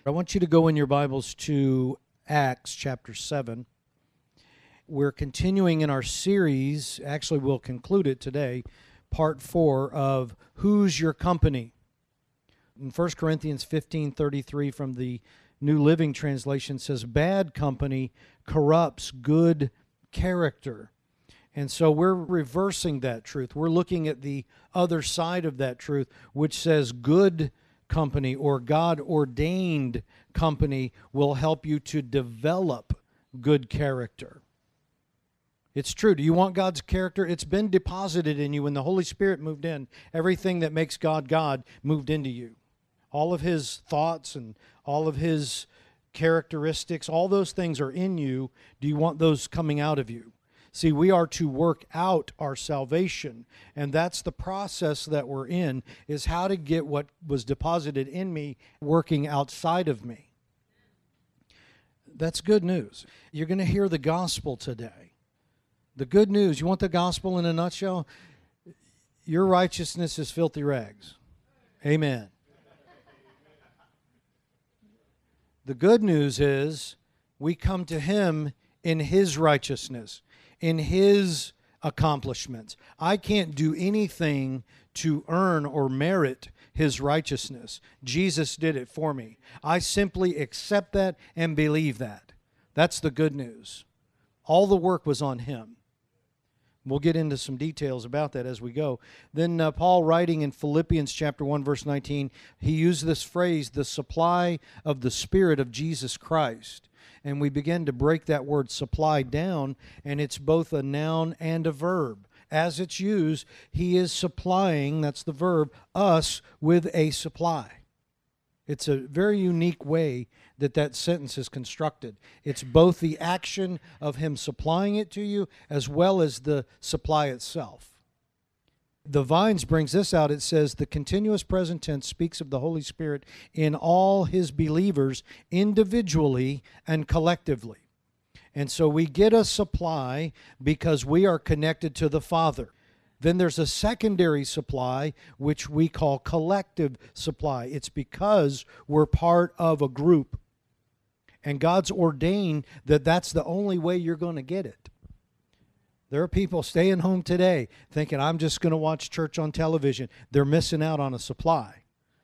I want you to go in your Bibles to Acts chapter 7. We're continuing in our series, actually we'll conclude it today, part 4 of Who's Your Company? In 1 Corinthians 15:33 from the New Living Translation says, bad company corrupts good character. And so we're reversing that truth. We're looking at the other side of that truth, which says good company or God-ordained company will help you to develop good character. It's true. Do you want God's character? It's been deposited in you when the Holy Spirit moved in. Everything that makes God God moved into you. All of His thoughts and all of His characteristics, all those things are in you. Do you want those coming out of you? See, we are to work out our salvation, and that's the process that we're in, is how to get what was deposited in me working outside of me. That's good news. You're going to hear the gospel today. The good news, you want the gospel in a nutshell? Your righteousness is filthy rags. Amen. The good news is we come to Him in His righteousness, in His accomplishments. I can't do anything to earn or merit His righteousness. Jesus did it for me. I simply accept that and believe that. That's the good news. All the work was on Him. We'll get into some details about that as we go. Then Paul, writing in Philippians chapter 1, verse 19, he used this phrase, the supply of the Spirit of Jesus Christ. And we begin to break that word supply down, and it's both a noun and a verb. As it's used, He is supplying, that's the verb, us with a supply. It's a very unique way that sentence is constructed. It's both the action of Him supplying it to you as well as the supply itself. The Vines brings this out. It says, the continuous present tense speaks of the Holy Spirit in all His believers individually and collectively. And so we get a supply because we are connected to the Father. Then there's a secondary supply, which we call collective supply. It's because we're part of a group. And God's ordained that that's the only way you're going to get it. There are people staying home today thinking, I'm just going to watch church on television. They're missing out on a supply.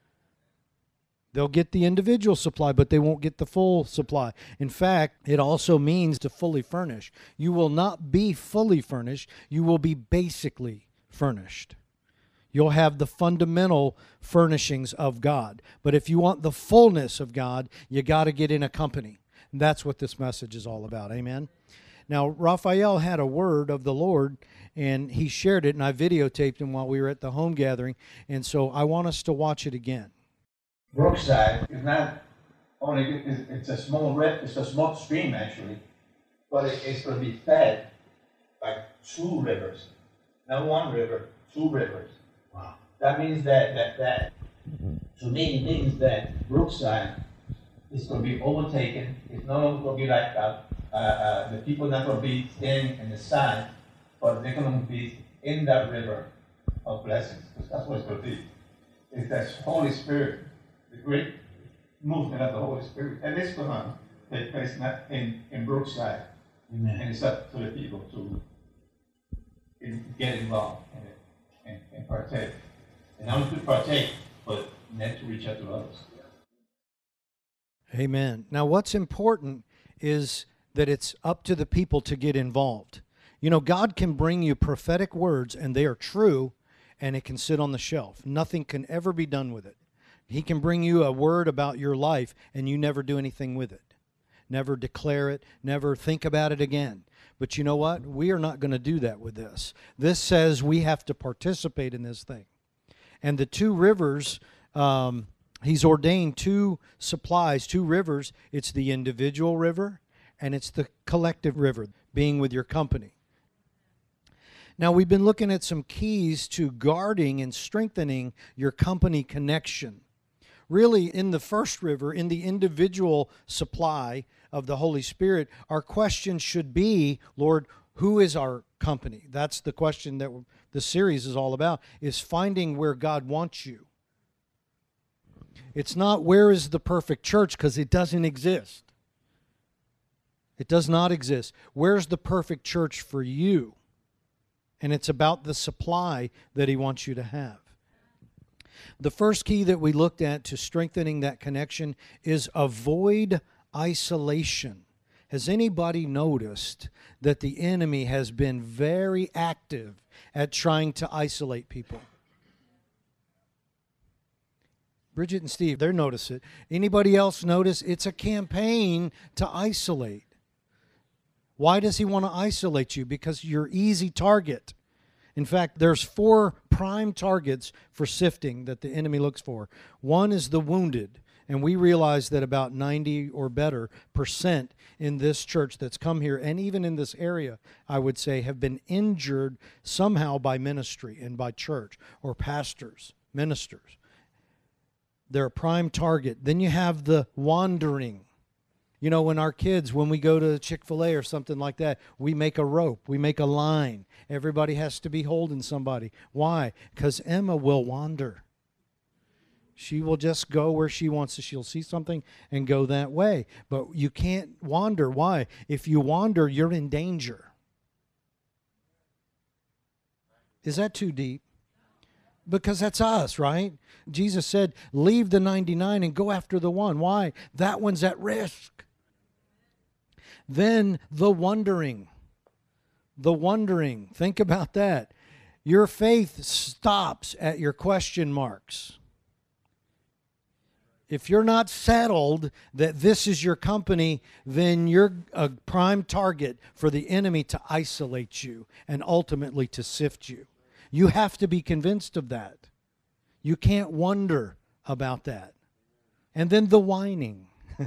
They'll get the individual supply, but they won't get the full supply. In fact, it also means to fully furnish. You will not be fully furnished. You will be basically furnished. You'll have the fundamental furnishings of God. But if you want the fullness of God, you got to get in a company. And that's what this message is all about. Amen? Now, Raphael had a word of the Lord, and he shared it, and I videotaped him while we were at the home gathering. And so I want us to watch it again. Brookside is not only, it's a small stream actually, but it's going to be fed by two rivers. Not one river, two rivers. Wow. That means that to me means that Brookside is going to be overtaken. It's no longer going to be like the people not going to be standing in the side, but they're going to be in that river of blessings. Because that's what it's going to be. It's that Holy Spirit, the great movement of the Holy Spirit. And it's going to take place not in Brookside. Amen. And it's up to the people to get involved in it and partake. And not only to partake, but then to reach out to others. Amen. Now, what's important is that it's up to the people to get involved. You know, God can bring you prophetic words, and they are true, and it can sit on the shelf. Nothing can ever be done with it. He can bring you a word about your life, and you never do anything with it. Never declare it, never think about it again. But you know what? We are not going to do that with this. This says we have to participate in this thing. And the two rivers, He's ordained two supplies, two rivers. It's the individual river, and it's the collective river, being with your company. Now, we've been looking at some keys to guarding and strengthening your company connection. Really, in the first river, in the individual supply of the Holy Spirit, our question should be, Lord, who is our company? That's the question that the series is all about, is finding where God wants you. It's not where is the perfect church, because it doesn't exist. It does not exist. Where's the perfect church for you? And it's about the supply that he wants you to have. The first key that we looked at to strengthening that connection is avoid isolation. Has anybody noticed that the enemy has been very active at trying to isolate people? Bridget and Steve, they notice it. Anybody else notice? It's a campaign to isolate. Why does he want to isolate you? Because you're easy target. In fact, there's 4 prime targets for sifting that the enemy looks for. One is the wounded, and we realize that about 90 or better % in this church that's come here, and even in this area, I would say, have been injured somehow by ministry and by church or pastors, ministers. They're a prime target. Then you have the wandering. You know, when our kids, when we go to Chick-fil-A or something like that, we make a rope, we make a line. Everybody has to be holding somebody. Why? Because Emma will wander. She will just go where she wants to. She'll see something and go that way. But you can't wander. Why? If you wander, you're in danger. Is that too deep? Because that's us, right? Jesus said, leave the 99 and go after the one. Why? That one's at risk. Then the wondering. The wondering. Think about that. Your faith stops at your question marks. If you're not settled that this is your company, then you're a prime target for the enemy to isolate you and ultimately to sift you. You have to be convinced of that. You can't wonder about that. And then the whining.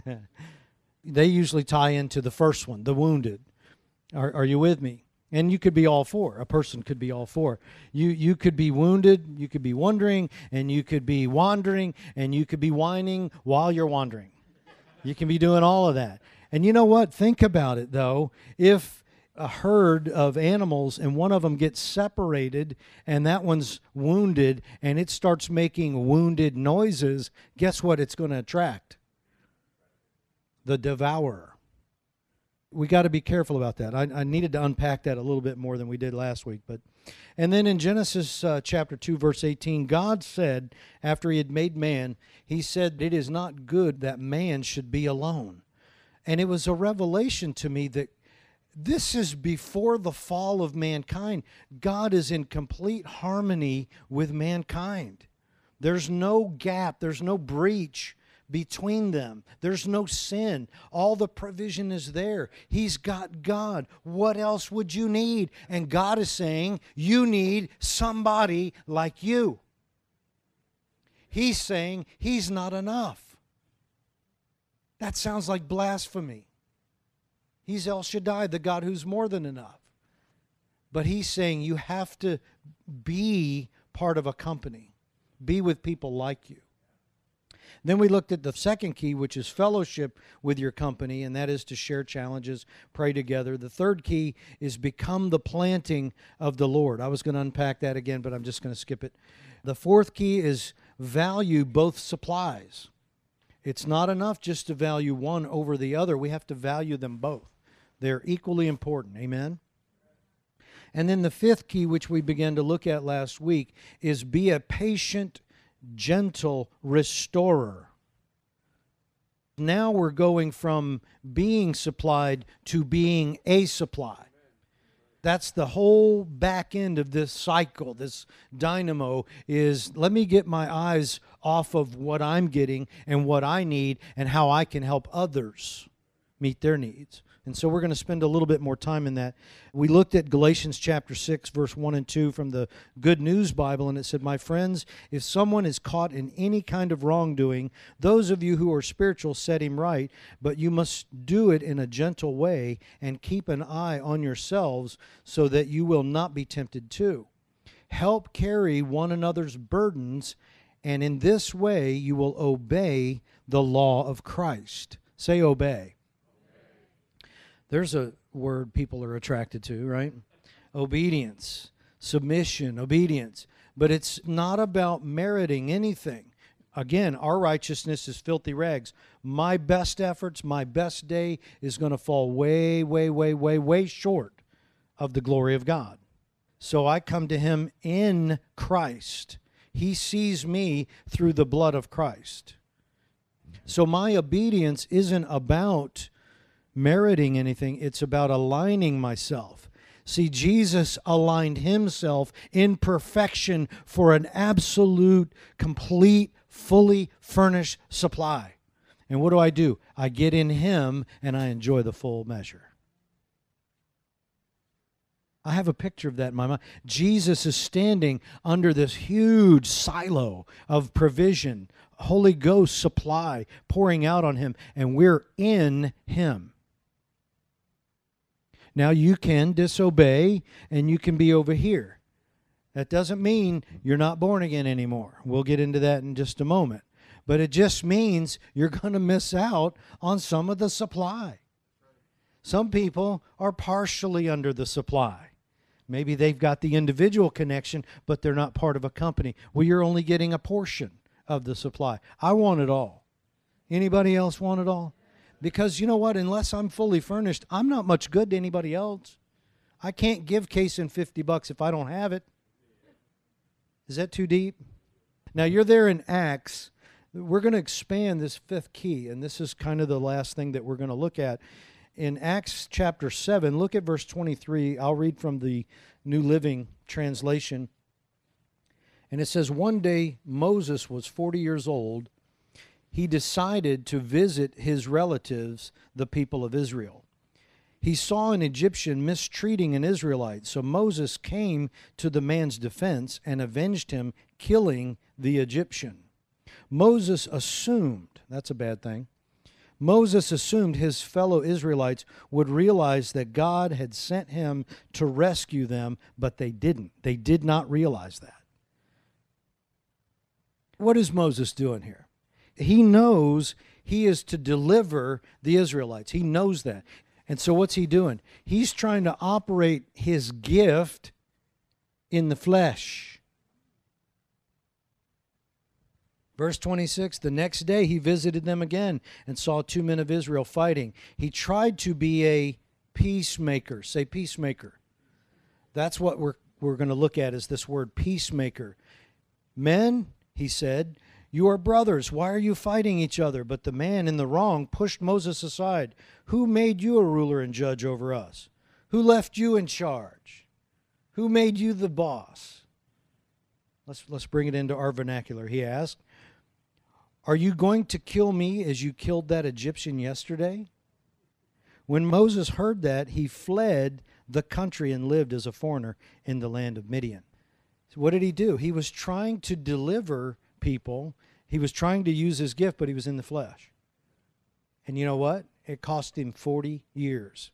They usually tie into the first one, the wounded. Are you with me? And you could be all 4. A person could be all 4. You could be wounded, you could be wondering, and you could be wandering, and you could be whining while you're wandering. You can be doing all of that. And you know what? Think about it, though. If a herd of animals and one of them gets separated and that one's wounded and it starts making wounded noises, guess what it's going to attract? The devourer. We got to be careful about that. I needed to unpack that a little bit more than we did last week. And then in Genesis chapter 2, verse 18, God said, after he had made man, he said, it is not good that man should be alone. And it was a revelation to me that this is before the fall of mankind. God is in complete harmony with mankind. There's no gap. There's no breach between them. There's no sin. All the provision is there. He's got God. What else would you need? And God is saying, you need somebody like you. He's saying he's not enough. That sounds like blasphemy. He's El Shaddai, the God who's more than enough. But he's saying you have to be part of a company. Be with people like you. Then we looked at the second key, which is fellowship with your company, and that is to share challenges, pray together. The third key is become the planting of the Lord. I was going to unpack that again, but I'm just going to skip it. The fourth key is value both supplies. It's not enough just to value one over the other. We have to value them both. They're equally important. Amen? And then the fifth key, which we began to look at last week, is be a patient, gentle restorer. Now we're going from being supplied to being a supply. That's the whole back end of this cycle, this dynamo is, let me get my eyes off of what I'm getting and what I need and how I can help others meet their needs. And so we're going to spend a little bit more time in that. We looked at Galatians chapter 6, verse 1 and 2 from the Good News Bible, and it said, my friends, if someone is caught in any kind of wrongdoing, those of you who are spiritual set him right, but you must do it in a gentle way and keep an eye on yourselves so that you will not be tempted too. Help carry one another's burdens, and in this way you will obey the law of Christ. Say obey. There's a word people are attracted to, right? Obedience, submission, obedience. But it's not about meriting anything. Again, our righteousness is filthy rags. My best efforts, my best day is going to fall way, way, way, way, way short of the glory of God. So I come to him in Christ. He sees me through the blood of Christ. So my obedience isn't about meriting anything. It's about aligning myself. See, Jesus aligned himself in perfection for an absolute, complete, fully furnished supply. And what do? I get in him and I enjoy the full measure. I have a picture of that in my mind. Jesus is standing under this huge silo of provision, Holy Ghost supply pouring out on him, and we're in him. Now you can disobey and you can be over here. That doesn't mean you're not born again anymore. We'll get into that in just a moment. But it just means you're going to miss out on some of the supply. Some people are partially under the supply. Maybe they've got the individual connection, but they're not part of a company. Well, you're only getting a portion of the supply. I want it all. Anybody else want it all? Because you know what? Unless I'm fully furnished, I'm not much good to anybody else. I can't give Kason $50 if I don't have it. Is that too deep? Now, you're there in Acts. We're going to expand this fifth key, and this is kind of the last thing that we're going to look at. In Acts chapter 7, look at verse 23. I'll read from the New Living Translation. And it says, one day Moses was 40 years old. He decided to visit his relatives, the people of Israel. He saw an Egyptian mistreating an Israelite, so Moses came to the man's defense and avenged him, killing the Egyptian. Moses assumed, that's a bad thing, Moses assumed his fellow Israelites would realize that God had sent him to rescue them, but they didn't. They did not realize that. What is Moses doing here? He knows he is to deliver the Israelites. He knows that. And so what's he doing? He's trying to operate his gift in the flesh. Verse 26, the next day he visited them again and saw 2 men of Israel fighting. He tried to be a peacemaker. Say peacemaker. That's what we're going to look at, is this word peacemaker. Men, he said, you are brothers. Why are you fighting each other? But the man in the wrong pushed Moses aside. Who made you a ruler and judge over us? Who left you in charge? Who made you the boss? Let's bring it into our vernacular. He asked, are you going to kill me as you killed that Egyptian yesterday? When Moses heard that, he fled the country and lived as a foreigner in the land of Midian. So what did he do? He was trying to deliver people. He was trying to use his gift, but he was in the flesh. And you know what? It cost him 40 years.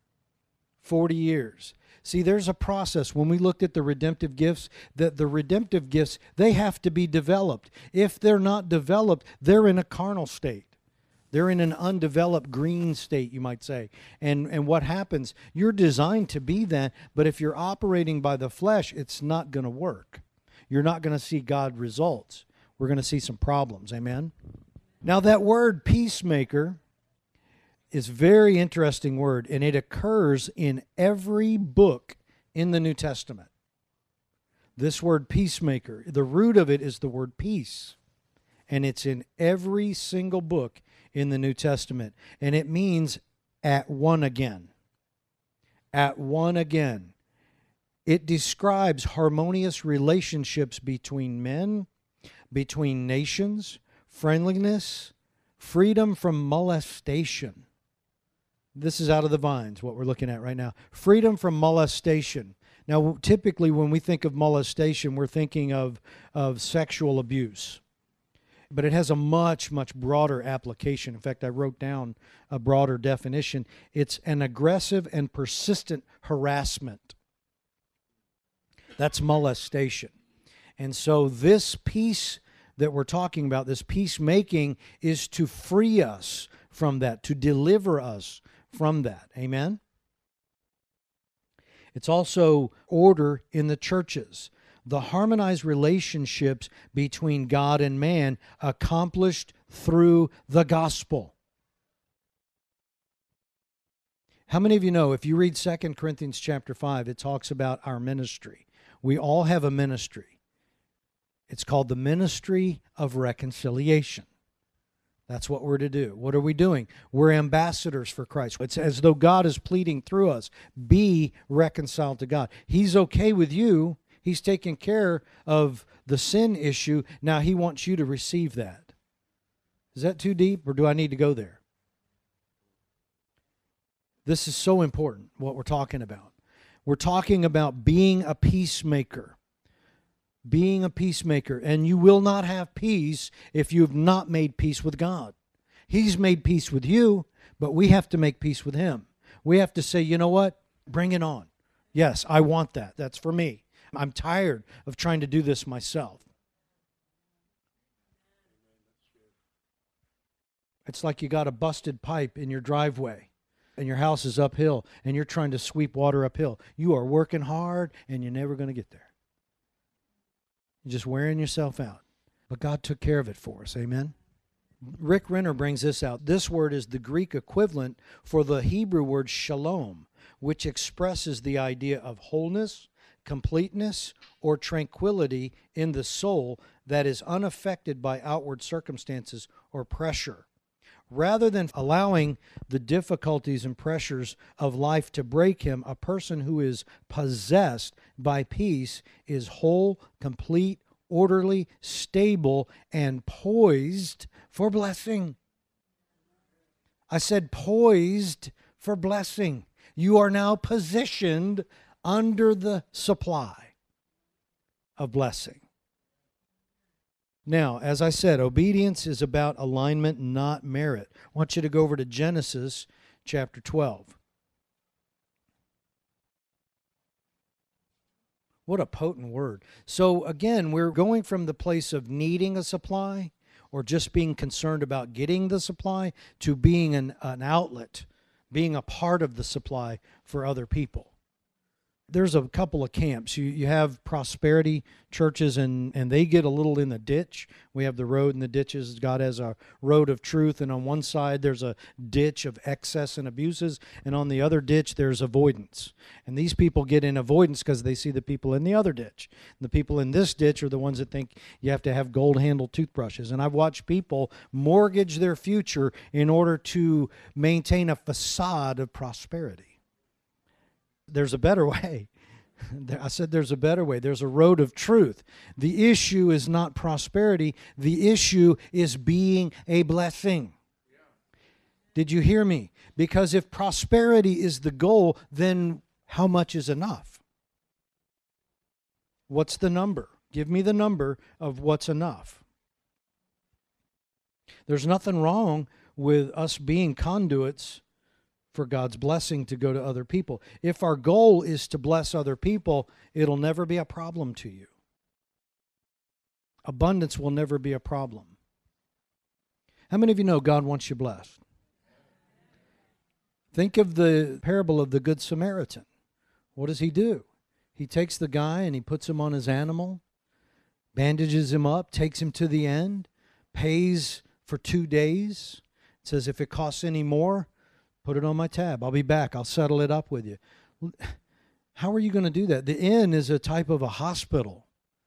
40 years. See, there's a process. When we looked at the redemptive gifts, that the redemptive gifts, they have to be developed. If they're not developed, they're in a carnal state. They're in an undeveloped green state, you might say. And what happens? You're designed to be that, but if you're operating by the flesh, it's not going to work. You're not going to see God results. We're going to see some problems. Amen? Now, that word peacemaker is a very interesting word, and it occurs in every book in the New Testament. This word peacemaker, the root of it is the word peace, and it's in every single book in the New Testament, and it means at one again. At one again. It describes harmonious relationships between men, between nations, friendliness, freedom from molestation. This is out of the Vines, what we're looking at right now. Freedom from molestation. Now, typically when we think of molestation, we're thinking of sexual abuse. But it has a much, much broader application. In fact, I wrote down a broader definition. It's an aggressive and persistent harassment. That's molestation. And so this peace that we're talking about, this peacemaking, is to free us from that, to deliver us from that. Amen? It's also order in the churches. the harmonized relationships between God and man accomplished through the gospel. How many of you know if you read 2 Corinthians chapter 5, it talks about our ministry. We all have a ministry. It's called the ministry of reconciliation. That's what we're to do. What are we doing? We're ambassadors for Christ. It's as though God is pleading through us, be reconciled to God. He's okay with you. He's taking care of the sin issue. Now he wants you to receive that. Is that too deep, or do I need to go there? This is so important, what we're talking about. We're talking about being a peacemaker. Being a peacemaker. And you will not have peace if you have not made peace with God. He's made peace with you, but we have to make peace with Him. We have to say, you know what? Bring it on. Yes, I want that. That's for me. I'm tired of trying to do this myself. It's like you got a busted pipe in your driveway and your house is uphill and you're trying to sweep water uphill. You are working hard and you're never going to get there. You're just wearing yourself out. But God took care of it for us. Amen? Rick Renner brings this out. This word is the Greek equivalent for the Hebrew word shalom, which expresses the idea of wholeness, completeness, or tranquility in the soul that is unaffected by outward circumstances or pressure. Rather than allowing the difficulties and pressures of life to break him, a person who is possessed by peace is whole, complete, orderly, stable, and poised for blessing. I said poised for blessing. You are now positioned under the supply of blessing. Now, as I said, obedience is about alignment, not merit. I want you to go over to Genesis chapter 12. What a potent word. So again, we're going from the place of needing a supply or just being concerned about getting the supply to being an outlet, being a part of the supply for other people. There's a couple of camps. You have prosperity churches, and they get a little in the ditch. We have the road and the ditches. God has a road of truth, and on one side there's a ditch of excess and abuses, and on the other ditch there's avoidance. And these people get in avoidance because they see the people in the other ditch. The people in this ditch are the ones that think you have to have gold-handled toothbrushes. And I've watched people mortgage their future in order to maintain a facade of prosperity. There's a better way. I said there's a better way. There's a road of truth. The issue is not prosperity. The issue is being a blessing. Did you hear me? Because if prosperity is the goal, then how much is enough? What's the number? Give me the number of what's enough. There's nothing wrong with us being conduits for God's blessing to go to other people. If our goal is to bless other people, it'll never be a problem to you. Abundance will never be a problem. How many of you know God wants you blessed? Think of the parable of the Good Samaritan. What does he do? He takes the guy and he puts him on his animal, bandages him up, takes him to the end, pays for 2 days, says if it costs any more, put it on my tab. I'll be back. I'll settle it up with you. How are you going to do that? The inn is a type of a hospital.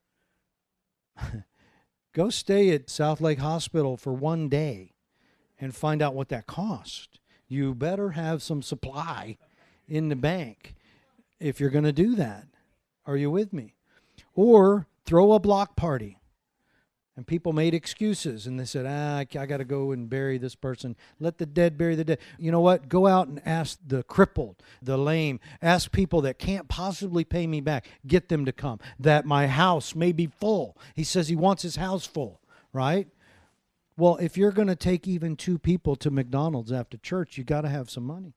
Go stay at South Lake Hospital for 1 day and find out what that cost. You better have some supply in the bank if you're going to do that. Are you with me? Or throw a block party. And people made excuses, and they said, I got to go and bury this person. Let the dead bury the dead. You know what? Go out and ask the crippled, the lame. Ask people that can't possibly pay me back. Get them to come. That my house may be full. He says he wants his house full, right? Well, if you're going to take even 2 people to McDonald's after church, you got to have some money.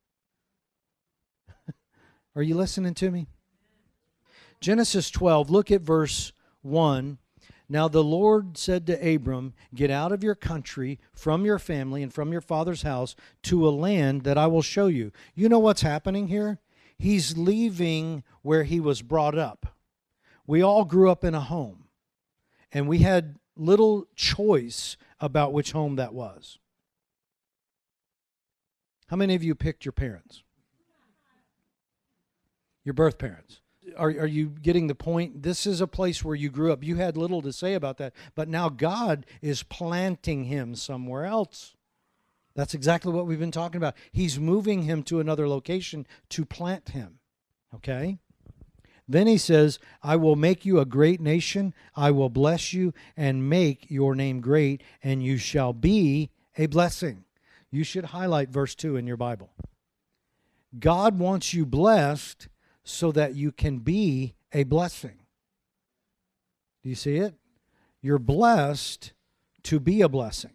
Are you listening to me? Genesis 12, look at verse 1. Now the Lord said to Abram, get out of your country, from your family, and from your father's house to a land that I will show you. You know what's happening here? He's leaving where he was brought up, We all grew up in a home, and we had little choice about which home that was. How many of you picked your parents? Your birth parents? Are you getting the point? This is a place where you grew up. You had little to say about that, but now God is planting him somewhere else. That's exactly what we've been talking about. He's moving him to another location to plant him. Okay? Then he says, I will make you a great nation. I will bless you and make your name great, and you shall be a blessing. You should highlight verse 2 in your Bible. God wants you blessed so that you can be a blessing. Do you see it? You're blessed to be a blessing.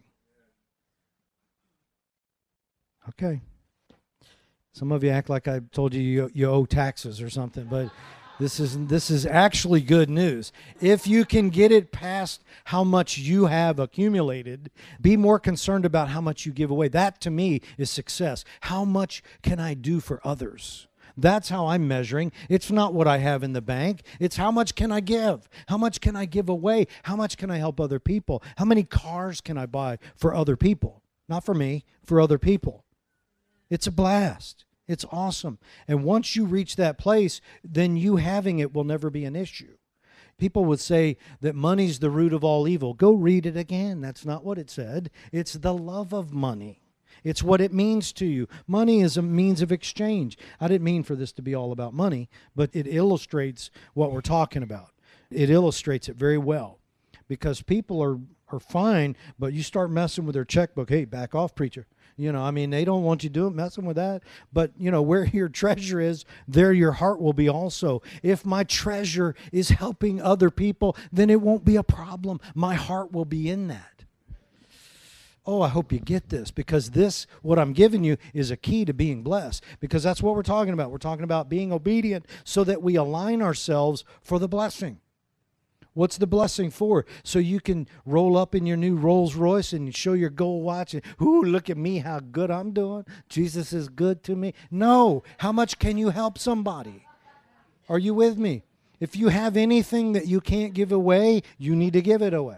Okay. Some of you act like I told you you owe taxes or something, but this is actually good news. If you can get it past how much you have accumulated, be more concerned about how much you give away. That, to me, is success. How much can I do for others? That's how I'm measuring. It's not what I have in the bank. It's how much can I give? How much can I give away? How much can I help other people? How many cars can I buy for other people? Not for me, for other people. It's a blast. It's awesome. And once you reach that place, then you having it will never be an issue. People would say that money's the root of all evil. Go read it again. That's not what it said. It's the love of money. It's what it means to you. Money is a means of exchange. I didn't mean for this to be all about money, but it illustrates what we're talking about. It illustrates it very well, because people are fine, but you start messing with their checkbook. Hey, back off, preacher. You know, I mean, they don't want you messing with that. But, you know, where your treasure is, there your heart will be also. If my treasure is helping other people, then it won't be a problem. My heart will be in that. Oh, I hope you get this, because this, what I'm giving you, is a key to being blessed, because that's what we're talking about. We're talking about being obedient so that we align ourselves for the blessing. What's the blessing for? So you can roll up in your new Rolls Royce and show your gold watch and, ooh, look at me, how good I'm doing. Jesus is good to me. No. How much can you help somebody? Are you with me? If you have anything that you can't give away, you need to give it away.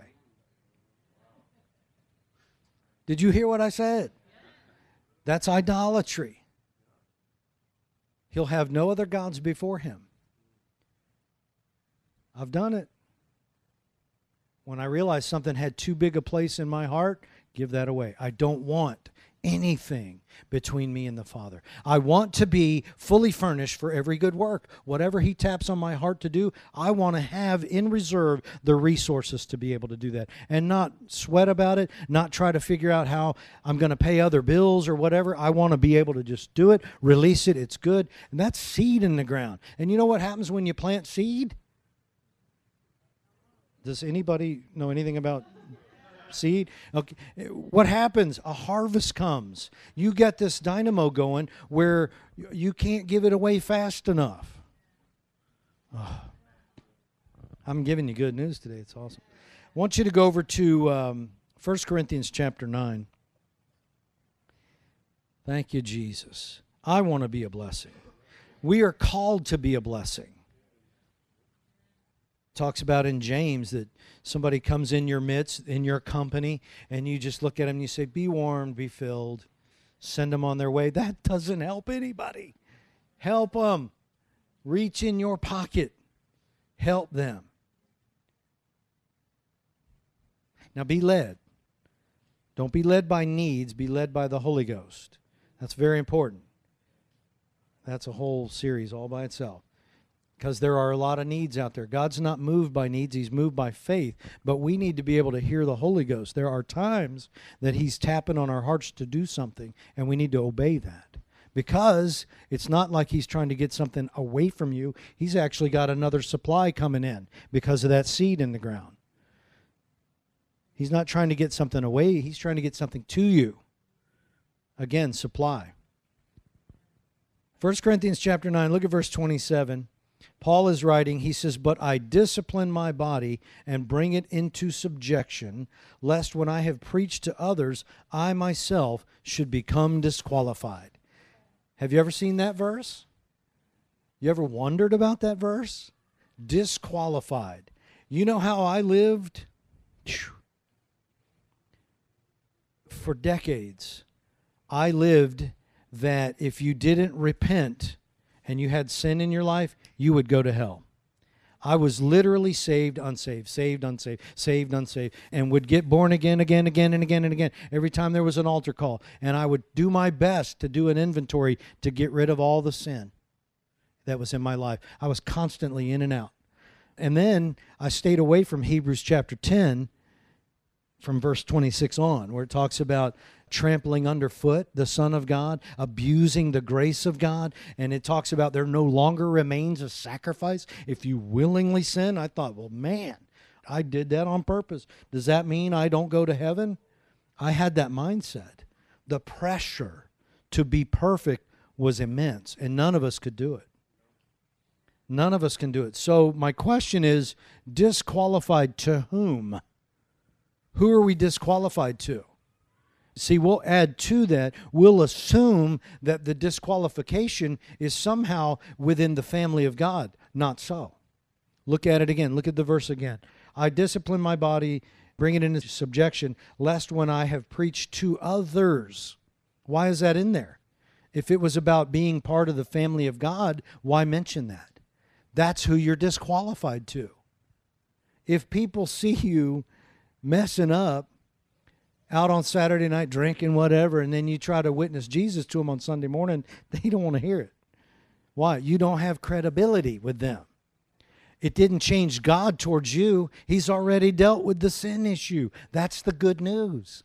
Did you hear what I said? That's idolatry. He'll have no other gods before him. I've done it. When I realized something had too big a place in my heart, give that away. I don't want anything between me and the Father. I want to be fully furnished for every good work. Whatever he taps on my heart to do, I want to have in reserve the resources to be able to do that, and not sweat about it, not try to figure out how I'm going to pay other bills or whatever. I want to be able to just do it, release it, it's good. And that's seed in the ground. And you know what happens when you plant seed? Does anybody know anything about seed? Okay. What happens? A harvest comes. You get this dynamo going where you can't give it away fast enough. Oh. I'm giving you good news today. It's awesome. I want you to go over to 1 Corinthians chapter 9. Thank you, Jesus. I want to be a blessing. We are called to be a blessing. Talks about in James that somebody comes in your midst, in your company, and you just look at them and you say, be warmed, be filled, send them on their way. That doesn't help anybody. Help them. Reach in your pocket. Help them. Now be led. Don't be led by needs. Be led by the Holy Ghost. That's very important. That's a whole series all by itself. Because there are a lot of needs out there. God's not moved by needs. He's moved by faith. But we need to be able to hear the Holy Ghost. There are times that he's tapping on our hearts to do something, and we need to obey that. Because it's not like he's trying to get something away from you. He's actually got another supply coming in because of that seed in the ground. He's not trying to get something away. He's trying to get something to you. Again, supply. 1 Corinthians chapter 9, look at verse 27. Paul is writing, he says, but I discipline my body and bring it into subjection, lest when I have preached to others, I myself should become disqualified. Have you ever seen that verse? You ever wondered about that verse? Disqualified. You know how I lived? For decades, I lived that if you didn't repent and you had sin in your life, you would go to hell. I was literally saved, unsaved, saved, unsaved, saved, unsaved, and would get born again, again, again, and again, and again, every time there was an altar call. And I would do my best to do an inventory to get rid of all the sin that was in my life. I was constantly in and out. And then I stayed away from Hebrews chapter 10 from verse 26 on, where it talks about trampling underfoot the Son of God, abusing the grace of God, and it talks about there no longer remains a sacrifice if you willingly sin. I thought, well, man, I did that on purpose. Does that mean I don't go to heaven? I had that mindset. The pressure to be perfect was immense, and none of us could do it. None of us can do it. So my question is, disqualified to whom? Who are we disqualified to? See, we'll add to that. We'll assume that the disqualification is somehow within the family of God. Not so. Look at it again. Look at the verse again. I discipline my body, bring it into subjection, lest when I have preached to others. Why is that in there? If it was about being part of the family of God, why mention that? That's who you're disqualified to. If people see you messing up out on Saturday night drinking whatever, and then you try to witness Jesus to them on Sunday morning, they don't want to hear it. Why? You don't have credibility with them. It didn't change God towards you. He's already dealt with the sin issue. That's the good news.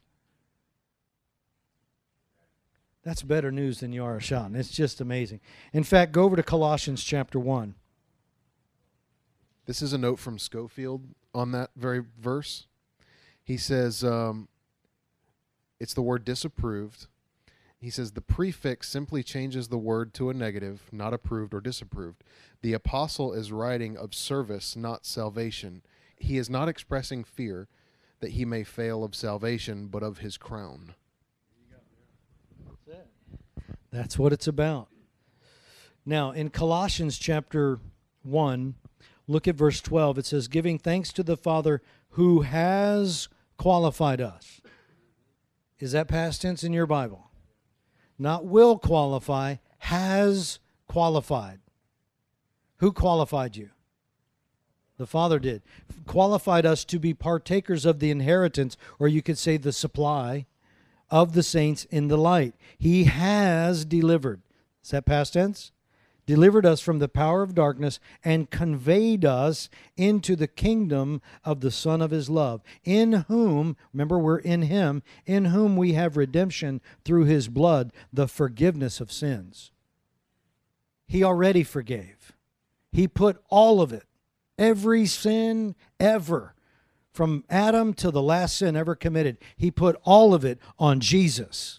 That's better news than you are shouting. It's just amazing. In fact, go over to Colossians chapter 1. This is a note from Schofield on that very verse. He says, it's the word disapproved. He says the prefix simply changes the word to a negative, not approved or disapproved. The apostle is writing of service, not salvation. He is not expressing fear that he may fail of salvation, but of his crown. That's it. That's what it's about. Now, in Colossians chapter 1, look at verse 12. It says, giving thanks to the Father who has qualified us. Is that past tense in your Bible? Not will qualify, has qualified. Who qualified you? The Father did. Qualified us to be partakers of the inheritance, or you could say the supply of the saints in the light. He has delivered. Is that past tense? Delivered us from the power of darkness and conveyed us into the kingdom of the Son of his love, in whom, remember we're in him, in whom we have redemption through his blood, the forgiveness of sins. He already forgave. He put all of it, every sin ever, from Adam to the last sin ever committed, he put all of it on Jesus.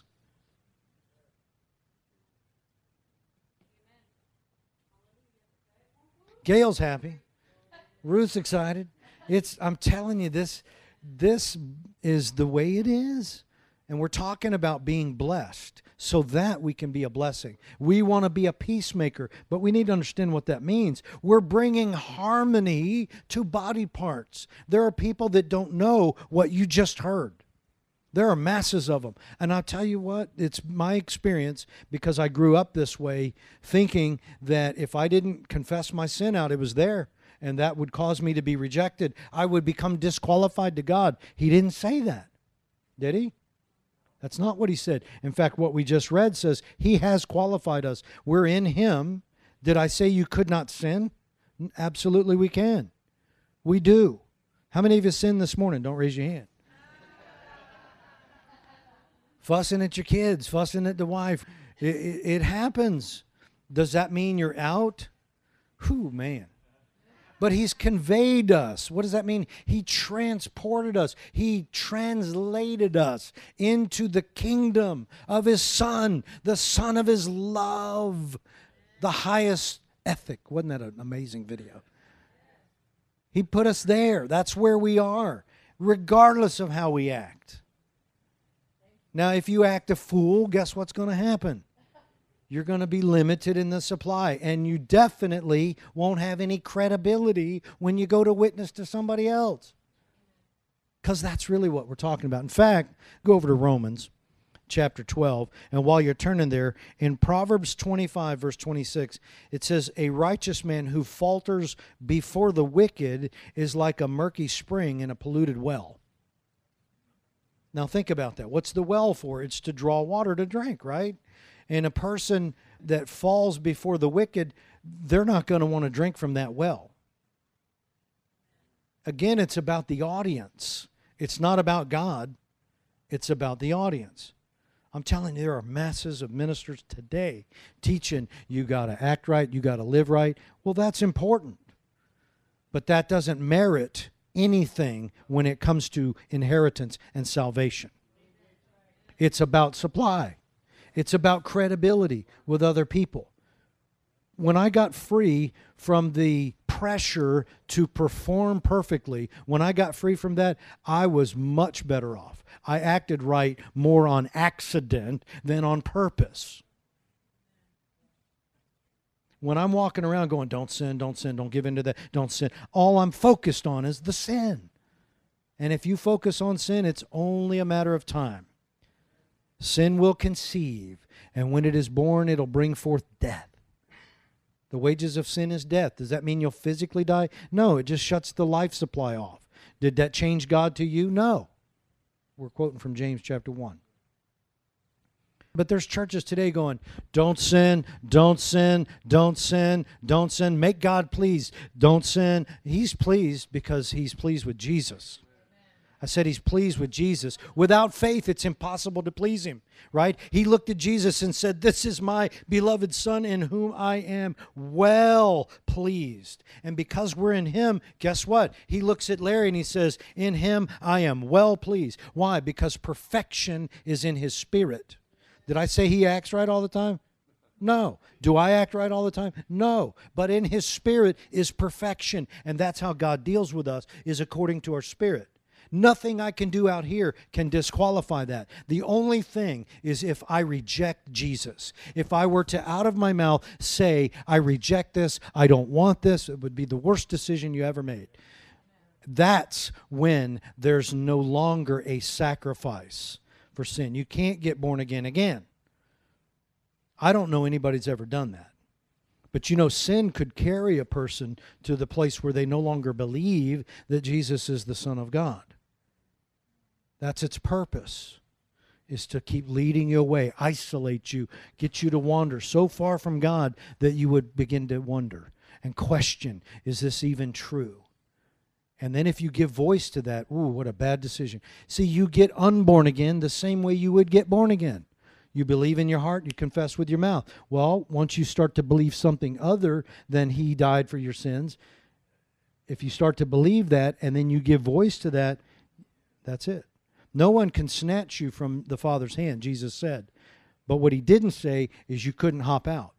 Gail's happy. Ruth's excited. I'm telling you, this is the way it is. And we're talking about being blessed so that we can be a blessing. We want to be a peacemaker, but we need to understand what that means. We're bringing harmony to body parts. There are people that don't know what you just heard. There are masses of them. And I'll tell you what, it's my experience, because I grew up this way, thinking that if I didn't confess my sin out, it was there, and that would cause me to be rejected. I would become disqualified to God. He didn't say that, did he? That's not what he said. In fact, what we just read says he has qualified us. We're in him. Did I say you could not sin? Absolutely we can. We do. How many of you sinned this morning? Don't raise your hand. Fussing at your kids, fussing at the wife. It happens. Does that mean you're out? Whew, man. But he's conveyed us. What does that mean? He transported us. He translated us into the kingdom of his Son, the Son of his love, the highest ethic. Wasn't that an amazing video? He put us there. That's where we are, regardless of how we act. Now, if you act a fool, guess what's going to happen? you're going to be limited in the supply, and you definitely won't have any credibility when you go to witness to somebody else. Because that's really what we're talking about. In fact, go over to Romans chapter 12, and while you're turning there, in Proverbs 25, verse 26, it says, a righteous man who falters before the wicked is like a murky spring in a polluted well. Now think about that. What's the well for? It's to draw water to drink, right? And a person that falls before the wicked, they're not going to want to drink from that well. Again, it's about the audience. It's not about God. It's about the audience. I'm telling you, there are masses of ministers today teaching you got to act right, you got to live right. Well, that's important. But that doesn't merit anything when it comes to inheritance and salvation. It's about supply. It's about credibility with other people. When I got free from the pressure to perform perfectly, when I got free from that, I was much better off. I acted right more on accident than on purpose. When I'm walking around going, don't sin, don't give in to that, don't sin, all I'm focused on is the sin. And if you focus on sin, it's only a matter of time. Sin will conceive, and when it is born, it'll bring forth death. The wages of sin is death. Does that mean you'll physically die? No, it just shuts the life supply off. Did that change God to you? No. We're quoting from James chapter 1. But there's churches today going, don't sin, don't sin, don't sin, don't sin. Make God pleased. Don't sin. He's pleased because he's pleased with Jesus. I said he's pleased with Jesus. Without faith, it's impossible to please him, right? He looked at Jesus and said, this is my beloved Son in whom I am well pleased. And because we're in him, guess what? He looks at Larry and he says, in him I am well pleased. Why? Because perfection is in his spirit. Did I say he acts right all the time? No. Do I act right all the time? No. But in his spirit is perfection. And that's how God deals with us, is according to our spirit. Nothing I can do out here can disqualify that. The only thing is if I reject Jesus. If I were to, out of my mouth, say, I reject this, I don't want this, it would be the worst decision you ever made. That's when there's no longer a sacrifice for sin. You can't get born again again. I don't know anybody's ever done that. But you know, sin could carry a person to the place where they no longer believe that Jesus is the Son of God. That's its purpose, is to keep leading you away, isolate you, get you to wander so far from God that you would begin to wonder and question, is this even true? And then if you give voice to that, ooh, what a bad decision. See, you get unborn again the same way you would get born again. You believe in your heart, you confess with your mouth. Well, once you start to believe something other than he died for your sins, if you start to believe that and then you give voice to that, that's it. No one can snatch you from the Father's hand, Jesus said. But what he didn't say is you couldn't hop out.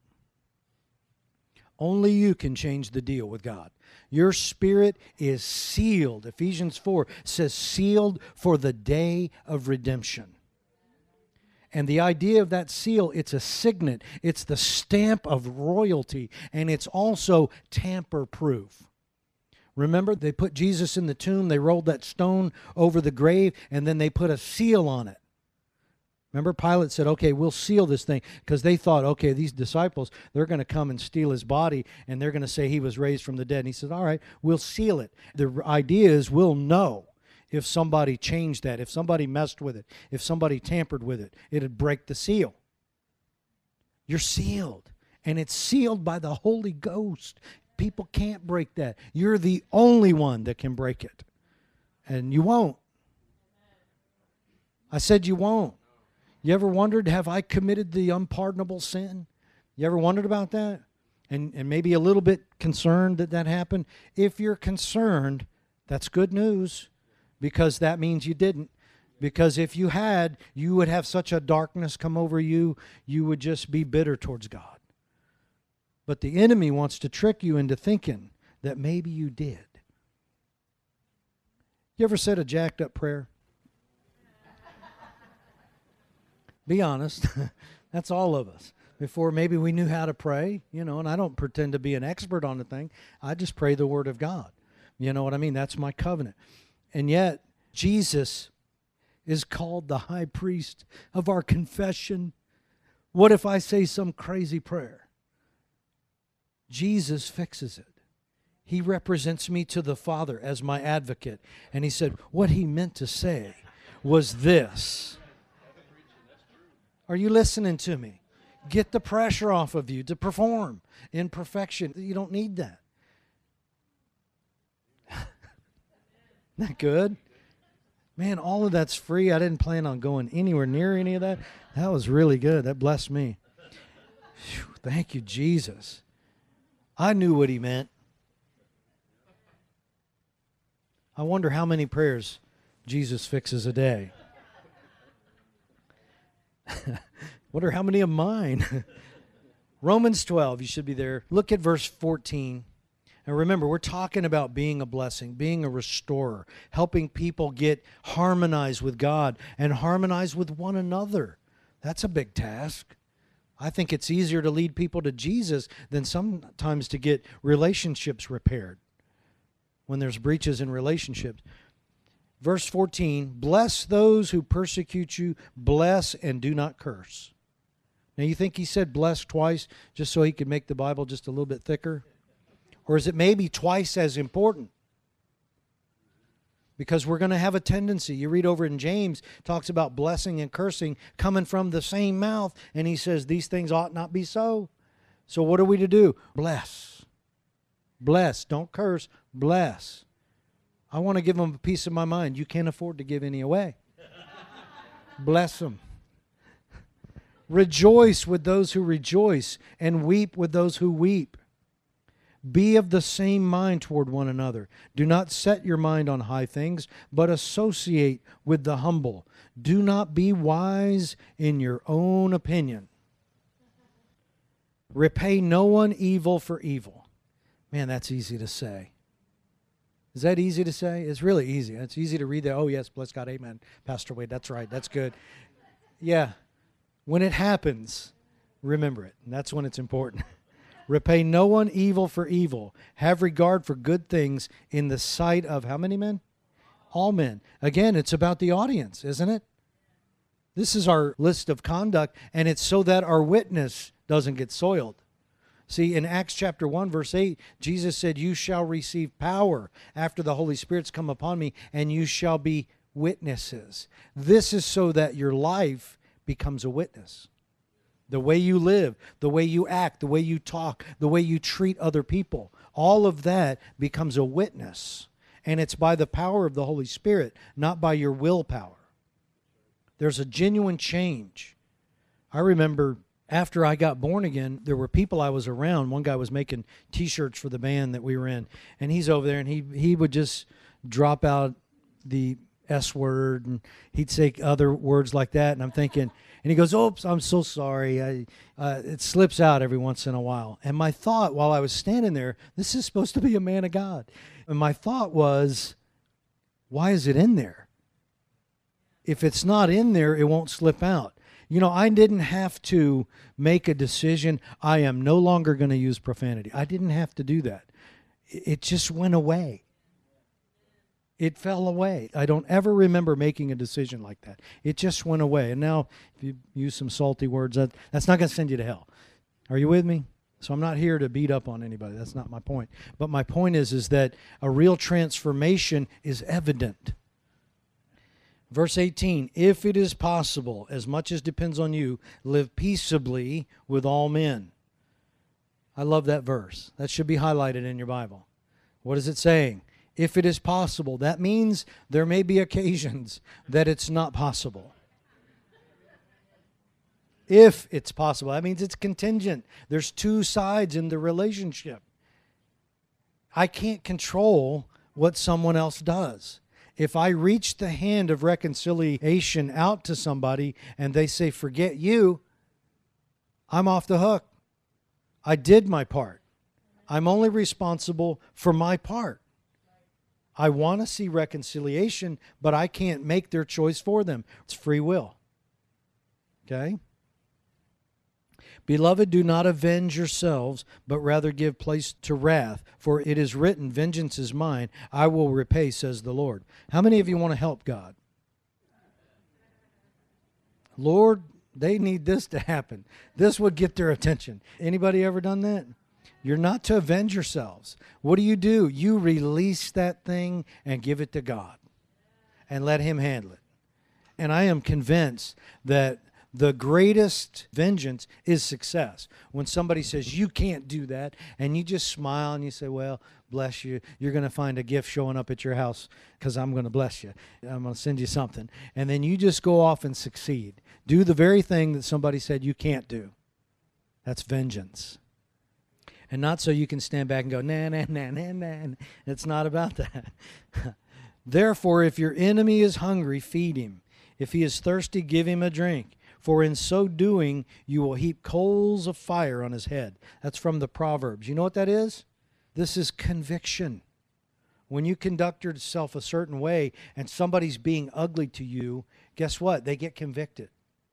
Only you can change the deal with God. Your spirit is sealed. Ephesians 4 says sealed for the day of redemption. And the idea of that seal, it's a signet. It's the stamp of royalty. And it's also tamper-proof. Remember, they put Jesus in the tomb, they rolled that stone over the grave, and then they put a seal on it. Remember, Pilate said, okay, we'll seal this thing, because they thought, okay, these disciples, they're going to come and steal his body, and they're going to say he was raised from the dead. And he said, all right, we'll seal it. The idea is we'll know if somebody changed that, if somebody messed with it, if somebody tampered with it, it'd break the seal. You're sealed, and it's sealed by the Holy Ghost. People can't break that. You're the only one that can break it. And you won't. I said you won't. You ever wondered, have I committed the unpardonable sin? You ever wondered about that? And maybe a little bit concerned that that happened? If you're concerned, that's good news, because that means you didn't. Because if you had, you would have such a darkness come over you, you would just be bitter towards God. But the enemy wants to trick you into thinking that maybe you did. You ever said a jacked up prayer? Be honest. That's all of us. before maybe we knew how to pray, and I don't pretend to be an expert on the thing. I just pray the Word of God. You know what I mean? That's my covenant. And yet, Jesus is called the high priest of our confession. What if I say some crazy prayer? Jesus fixes it. He represents me to the Father as my advocate. And he said, what he meant to say was this. Are you listening to me? Get the pressure off of you to perform in perfection. You don't need that. Isn't that good? Man, all of that's free. I didn't plan on going anywhere near any of that. That was really good. That blessed me. Whew, thank you, Jesus. I knew what he meant. I wonder how many prayers Jesus fixes a day. Wonder how many of mine. Romans 12, you should be there. Look at verse 14. And remember, we're talking about being a blessing, being a restorer, helping people get harmonized with God and harmonized with one another. That's a big task. I think it's easier to lead people to Jesus than sometimes to get relationships repaired when there's breaches in relationships. Verse 14, bless those who persecute you, bless and do not curse. Now you think he said bless twice just so he could make the Bible just a little bit thicker? Or is it maybe twice as important? Because we're going to have a tendency. You read over in James, talks about blessing and cursing coming from the same mouth. And he says these things ought not be so. So what are we to do? Bless. Bless. Don't curse. Bless. I want to give them a piece of my mind. You can't afford to give any away. Bless them. Rejoice with those who rejoice and weep with those who weep. Be of the same mind toward one another. Do not set your mind on high things, but associate with the humble. Do not be wise in your own opinion. Repay no one evil for evil. Man, that's easy to say. Is that easy to say? It's really easy. It's easy to read that. Oh, yes, bless God, amen. Pastor Wade, that's right. That's good. Yeah. When it happens, remember it. And that's when it's important. Repay no one evil for evil. Have regard for good things in the sight of how many men? All men. Again, it's about the audience, isn't it? This is our list of conduct, and it's so that our witness doesn't get soiled. See, in Acts chapter 1, verse 8, Jesus said, you shall receive power after the Holy Spirit's come upon me, and you shall be witnesses. This is so that your life becomes a witness. The way you live, the way you act, the way you talk, the way you treat other people, all of that becomes a witness. And it's by the power of the Holy Spirit, not by your willpower. There's a genuine change. I remember after I got born again, there were people I was around. One guy was making T-shirts for the band that we were in. And he's over there, and he would just drop out the S word, and he'd say other words like that. And I'm thinking... And he goes, oops, I'm so sorry. It slips out every once in a while. And my thought while I was standing there, this is supposed to be a man of God. And my thought was, why is it in there? If it's not in there, it won't slip out. I didn't have to make a decision. I am no longer going to use profanity. I didn't have to do that. It just went away. It fell away. I don't ever remember making a decision like that. It just went away. And now, if you use some salty words, that's not going to send you to hell. Are you with me? So I'm not here to beat up on anybody. That's not my point. But my point is that a real transformation is evident. Verse 18, if it is possible, as much as depends on you, live peaceably with all men. I love that verse. That should be highlighted in your Bible. What is it saying? If it is possible, that means there may be occasions that it's not possible. If it's possible, that means it's contingent. There's two sides in the relationship. I can't control what someone else does. If I reach the hand of reconciliation out to somebody and they say, forget you, I'm off the hook. I did my part. I'm only responsible for my part. I want to see reconciliation, but I can't make their choice for them. It's free will. Okay? Beloved, do not avenge yourselves, but rather give place to wrath. For it is written, vengeance is mine, I will repay, says the Lord. How many of you want to help God? Lord, they need this to happen. This would get their attention. Anybody ever done that? You're not to avenge yourselves. What do? You release that thing and give it to God and let Him handle it. And I am convinced that the greatest vengeance is success. When somebody says, you can't do that, and you just smile and you say, well, bless you. You're going to find a gift showing up at your house because I'm going to bless you. I'm going to send you something. And then you just go off and succeed. Do the very thing that somebody said you can't do. That's vengeance. And not so you can stand back and go, nah, nah, nah, nah, nah. It's not about that. Therefore, if your enemy is hungry, feed him. If he is thirsty, give him a drink. For in so doing, you will heap coals of fire on his head. That's from the Proverbs. You know what that is? This is conviction. When you conduct yourself a certain way and somebody's being ugly to you, guess what? They get convicted.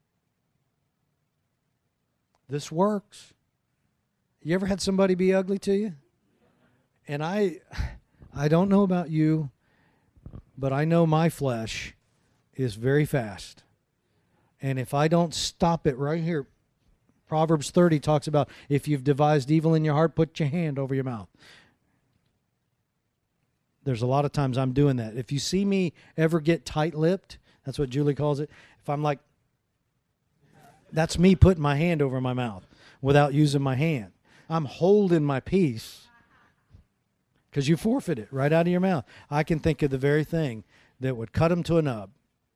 This works. You ever had somebody be ugly to you? And I don't know about you, but I know my flesh is very fast. And if I don't stop it right here, Proverbs 30 talks about if you've devised evil in your heart, put your hand over your mouth. There's a lot of times I'm doing that. If you see me ever get tight-lipped, that's what Julie calls it. If I'm like, that's me putting my hand over my mouth without using my hand. I'm holding my peace because you forfeit it right out of your mouth. I can think of the very thing that would cut them to a nub.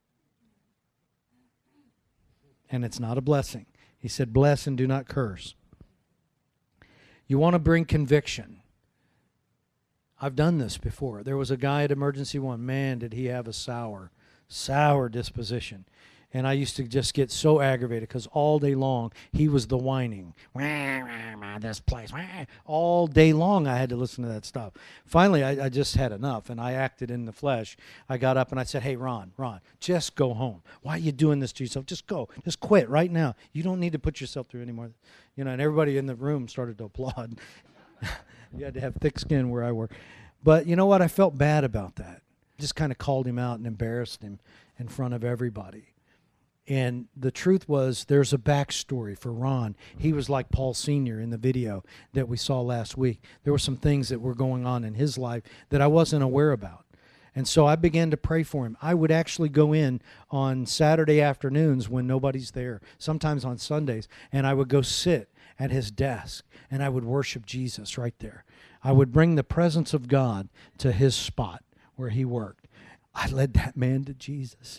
And it's not a blessing. He said, bless and do not curse. You want to bring conviction. I've done this before. There was a guy at Emergency One. Man, did he have a sour disposition. And I used to just get so aggravated because all day long he was the whining. This place. All day long I had to listen to that stuff. Finally, I just had enough, and I acted in the flesh. I got up and I said, hey, Ron, just go home. Why are you doing this to yourself? Just go. Just quit right now. You don't need to put yourself through anymore. And everybody in the room started to applaud. You had to have thick skin where I work. But you know what? I felt bad about that. Just kind of called him out and embarrassed him in front of everybody. And the truth was, there's a backstory for Ron. He was like Paul Sr. in the video that we saw last week. There were some things that were going on in his life that I wasn't aware about. And so I began to pray for him. I would actually go in on Saturday afternoons when nobody's there, sometimes on Sundays, and I would go sit at his desk, and I would worship Jesus right there. I would bring the presence of God to his spot where he worked. I led that man to Jesus.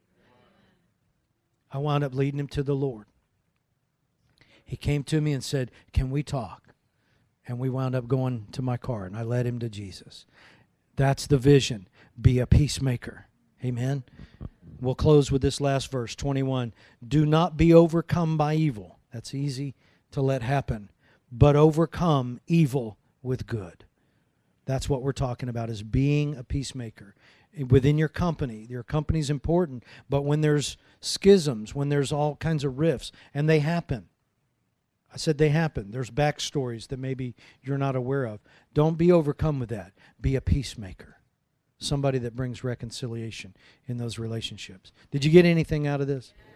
I wound up leading him to the Lord. He came to me and said, can we talk? And we wound up going to my car, and I led him to Jesus. That's the vision. Be a peacemaker. Amen? We'll close with this last verse, 21. Do not be overcome by evil. That's easy to let happen. But overcome evil with good. That's what we're talking about, is being a peacemaker. Within your company's important, but when there's schisms, when there's all kinds of rifts, and they happen. I said they happen. There's backstories that maybe you're not aware of. Don't be overcome with that. Be a peacemaker. Somebody that brings reconciliation in those relationships. Did you get anything out of this?